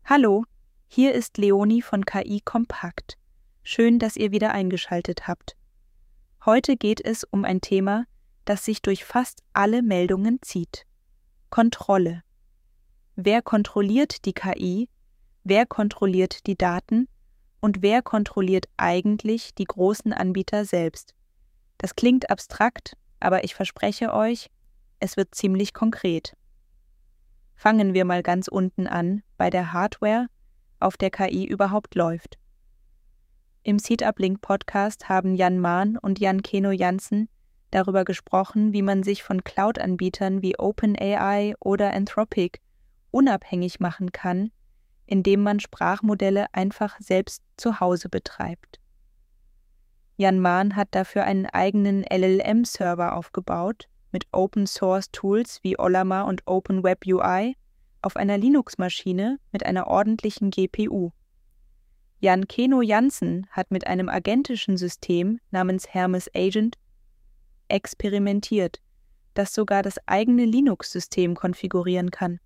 Hallo, hier ist Leonie von KI Kompakt. Schön, dass ihr wieder eingeschaltet habt. Heute geht es um ein Thema, das sich durch fast alle Meldungen zieht. Kontrolle. Wer kontrolliert die KI? Wer kontrolliert die Daten? Und wer kontrolliert eigentlich die großen Anbieter selbst? Das klingt abstrakt, aber ich verspreche euch, es wird ziemlich konkret. Fangen wir mal ganz unten an, bei der Hardware, auf der KI überhaupt läuft. Im Seeduplink-Podcast haben Jan Maan und Jan Keno Jansen darüber gesprochen, wie man sich von Cloud-Anbietern wie OpenAI oder Anthropic unabhängig machen kann, indem man Sprachmodelle einfach selbst zu Hause betreibt. Jan Maan hat dafür einen eigenen LLM-Server aufgebaut, mit Open-Source-Tools wie Ollama und OpenWebUI auf einer Linux-Maschine mit einer ordentlichen GPU. Jan Keno Jansen hat mit einem agentischen System namens Hermes Agent experimentiert, das sogar das eigene Linux-System konfigurieren kann.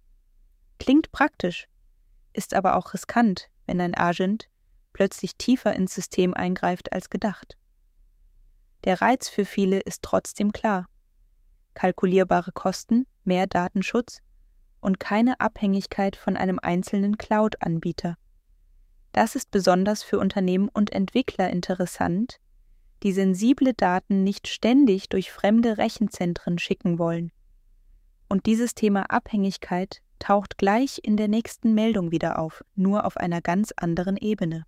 Klingt praktisch, ist aber auch riskant, wenn ein Agent plötzlich tiefer ins System eingreift als gedacht. Der Reiz für viele ist trotzdem klar: kalkulierbare Kosten, mehr Datenschutz und keine Abhängigkeit von einem einzelnen Cloud-Anbieter. Das ist besonders für Unternehmen und Entwickler interessant, die sensible Daten nicht ständig durch fremde Rechenzentren schicken wollen. Und dieses Thema Abhängigkeit taucht gleich in der nächsten Meldung wieder auf, nur auf einer ganz anderen Ebene.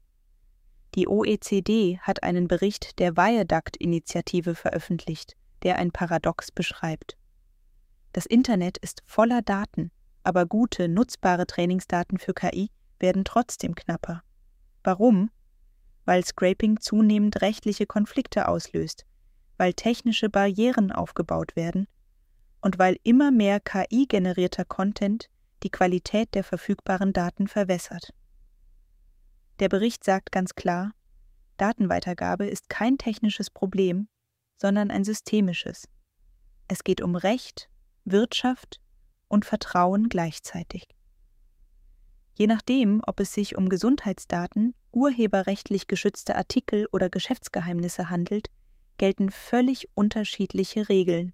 Die OECD hat einen Bericht der Viaduct-Initiative veröffentlicht, der ein Paradox beschreibt. Das Internet ist voller Daten, aber gute, nutzbare Trainingsdaten für KI werden trotzdem knapper. Warum? Weil Scraping zunehmend rechtliche Konflikte auslöst, weil technische Barrieren aufgebaut werden und weil immer mehr KI-generierter Content die Qualität der verfügbaren Daten verwässert. Der Bericht sagt ganz klar: Datenweitergabe ist kein technisches Problem, sondern ein systemisches. Es geht um Recht, Wirtschaft und Vertrauen gleichzeitig. Je nachdem, ob es sich um Gesundheitsdaten, urheberrechtlich geschützte Artikel oder Geschäftsgeheimnisse handelt, gelten völlig unterschiedliche Regeln.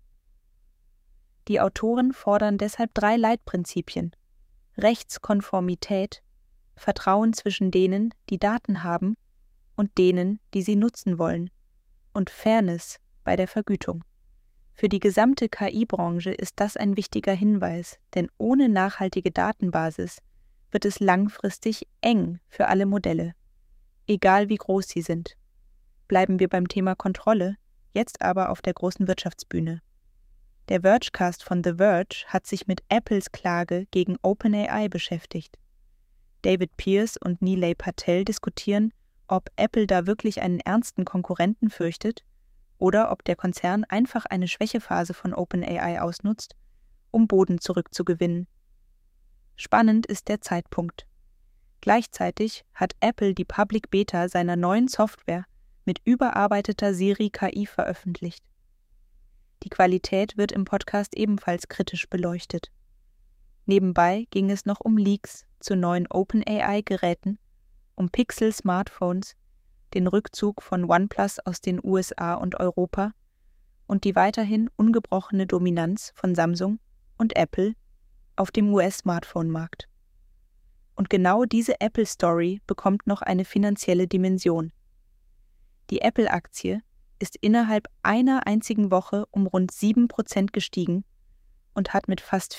Die Autoren fordern deshalb 3 Leitprinzipien: Rechtskonformität, Vertrauen zwischen denen, die Daten haben, und denen, die sie nutzen wollen, und Fairness bei der Vergütung. Für die gesamte KI-Branche ist das ein wichtiger Hinweis, denn ohne nachhaltige Datenbasis wird es langfristig eng für alle Modelle, egal wie groß sie sind. Bleiben wir beim Thema Kontrolle, jetzt aber auf der großen Wirtschaftsbühne. Der Vergecast von The Verge hat sich mit Apples Klage gegen OpenAI beschäftigt. David Pierce und Nilay Patel diskutieren, ob Apple da wirklich einen ernsten Konkurrenten fürchtet oder ob der Konzern einfach eine Schwächephase von OpenAI ausnutzt, um Boden zurückzugewinnen. Spannend ist der Zeitpunkt. Gleichzeitig hat Apple die Public Beta seiner neuen Software mit überarbeiteter Siri-KI veröffentlicht. Die Qualität wird im Podcast ebenfalls kritisch beleuchtet. Nebenbei ging es noch um Leaks zu neuen OpenAI-Geräten, um Pixel-Smartphones, den Rückzug von OnePlus aus den USA und Europa und die weiterhin ungebrochene Dominanz von Samsung und Apple auf dem US-Smartphone-Markt. Und genau diese Apple-Story bekommt noch eine finanzielle Dimension. Die Apple-Aktie ist innerhalb einer einzigen Woche um rund 7% gestiegen und hat mit fast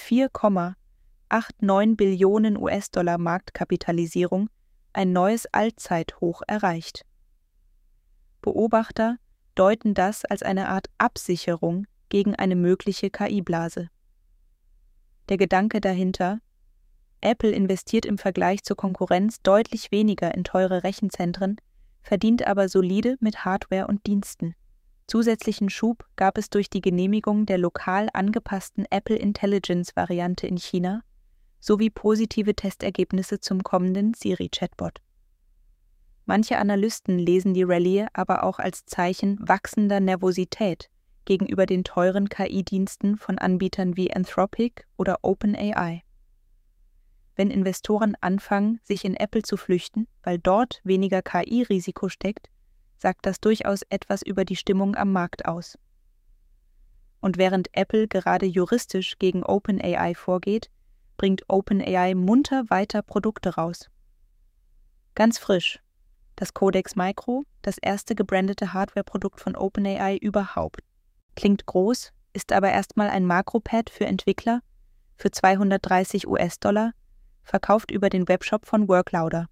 4,89 Billionen US-Dollar Marktkapitalisierung ein neues Allzeithoch erreicht. Beobachter deuten das als eine Art Absicherung gegen eine mögliche KI-Blase. Der Gedanke dahinter: Apple investiert im Vergleich zur Konkurrenz deutlich weniger in teure Rechenzentren, verdient aber solide mit Hardware und Diensten. Zusätzlichen Schub gab es durch die Genehmigung der lokal angepassten Apple Intelligence-Variante in China sowie positive Testergebnisse zum kommenden Siri-Chatbot. Manche Analysten lesen die Rallye aber auch als Zeichen wachsender Nervosität gegenüber den teuren KI-Diensten von Anbietern wie Anthropic oder OpenAI. wenn Investoren anfangen, sich in Apple zu flüchten, weil dort weniger KI-Risiko steckt, sagt das durchaus etwas über die Stimmung am Markt aus. Und während Apple gerade juristisch gegen OpenAI vorgeht, bringt OpenAI munter weiter Produkte raus. Ganz frisch: das Codex Micro, das erste gebrandete Hardware-Produkt von OpenAI überhaupt. Klingt groß, ist aber erstmal ein Makropad für Entwickler für $230, verkauft über den Webshop von Worklouder.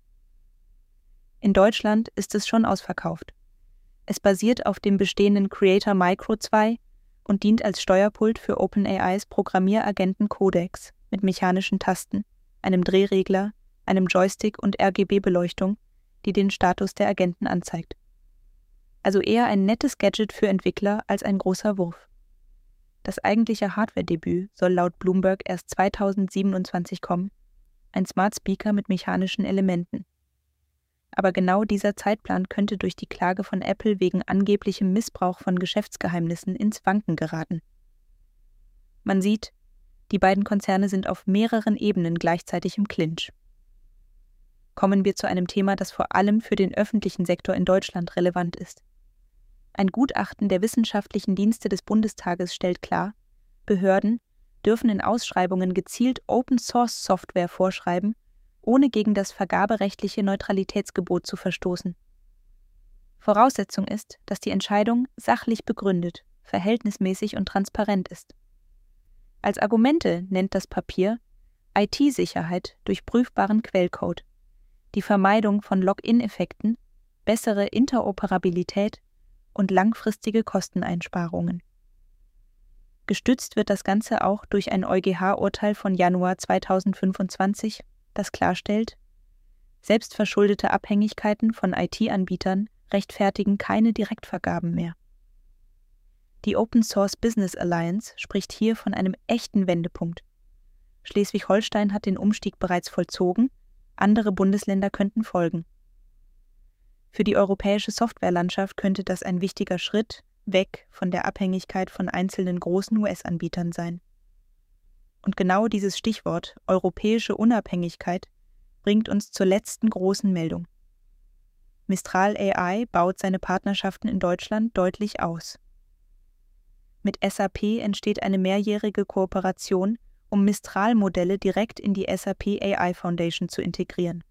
In Deutschland ist es schon ausverkauft. Es basiert auf dem bestehenden Creator Micro 2 und dient als Steuerpult für OpenAIs Programmieragenten Codex mit mechanischen Tasten, einem Drehregler, einem Joystick und RGB-Beleuchtung, die den Status der Agenten anzeigt. Also eher ein nettes Gadget für Entwickler als ein großer Wurf. Das eigentliche Hardware-Debüt soll laut Bloomberg erst 2027 kommen, ein Smart Speaker mit mechanischen Elementen. Aber genau dieser Zeitplan könnte durch die Klage von Apple wegen angeblichem Missbrauch von Geschäftsgeheimnissen ins Wanken geraten. Man sieht, die beiden Konzerne sind auf mehreren Ebenen gleichzeitig im Clinch. Kommen wir zu einem Thema, das vor allem für den öffentlichen Sektor in Deutschland relevant ist. Ein Gutachten der Wissenschaftlichen Dienste des Bundestages stellt klar, Behörden dürfen in Ausschreibungen gezielt Open-Source-Software vorschreiben, ohne gegen das vergaberechtliche Neutralitätsgebot zu verstoßen. Voraussetzung ist, dass die Entscheidung sachlich begründet, verhältnismäßig und transparent ist. Als Argumente nennt das Papier IT-Sicherheit durch prüfbaren Quellcode, die Vermeidung von Login-Effekten, bessere Interoperabilität und langfristige Kosteneinsparungen. Gestützt wird das Ganze auch durch ein EuGH-Urteil von Januar 2025, das klarstellt, selbstverschuldete Abhängigkeiten von IT-Anbietern rechtfertigen keine Direktvergaben mehr. Die Open Source Business Alliance spricht hier von einem echten Wendepunkt. Schleswig-Holstein hat den Umstieg bereits vollzogen, andere Bundesländer könnten folgen. Für die europäische Softwarelandschaft könnte das ein wichtiger Schritt weg von der Abhängigkeit von einzelnen großen US-Anbietern sein. Und genau dieses Stichwort europäische Unabhängigkeit bringt uns zur letzten großen Meldung. Mistral AI baut seine Partnerschaften in Deutschland deutlich aus. Mit SAP entsteht eine mehrjährige Kooperation, um Mistral-Modelle direkt in die SAP AI Foundation zu integrieren.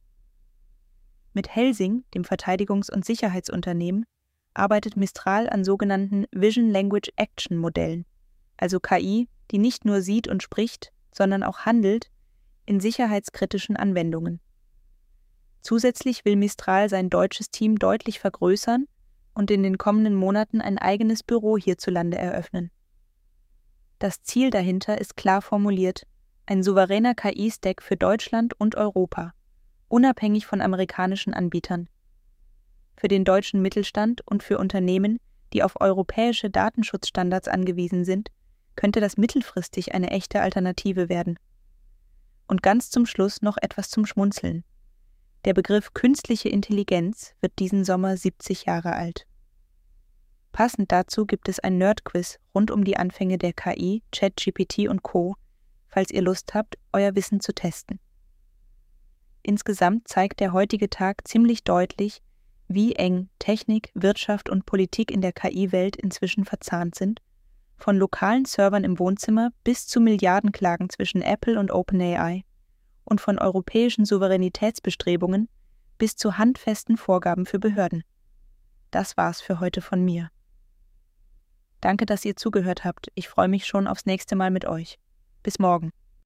Mit Helsing, dem Verteidigungs- und Sicherheitsunternehmen, arbeitet Mistral an sogenannten Vision Language Action Modellen, also KI, die nicht nur sieht und spricht, sondern auch handelt in sicherheitskritischen Anwendungen. Zusätzlich will Mistral sein deutsches Team deutlich vergrößern und in den kommenden Monaten ein eigenes Büro hierzulande eröffnen. Das Ziel dahinter ist klar formuliert: ein souveräner KI-Stack für Deutschland und Europa, unabhängig von amerikanischen Anbietern. Für den deutschen Mittelstand und für Unternehmen, die auf europäische Datenschutzstandards angewiesen sind, könnte das mittelfristig eine echte Alternative werden. Und ganz zum Schluss noch etwas zum Schmunzeln. Der Begriff künstliche Intelligenz wird diesen Sommer 70 Jahre alt. Passend dazu gibt es ein Nerdquiz rund um die Anfänge der KI, ChatGPT und Co., falls ihr Lust habt, euer Wissen zu testen. Insgesamt zeigt der heutige Tag ziemlich deutlich, wie eng Technik, Wirtschaft und Politik in der KI-Welt inzwischen verzahnt sind, von lokalen Servern im Wohnzimmer bis zu Milliardenklagen zwischen Apple und OpenAI und von europäischen Souveränitätsbestrebungen bis zu handfesten Vorgaben für Behörden. Das war's für heute von mir. Danke, dass ihr zugehört habt. Ich freue mich schon aufs nächste Mal mit euch. Bis morgen.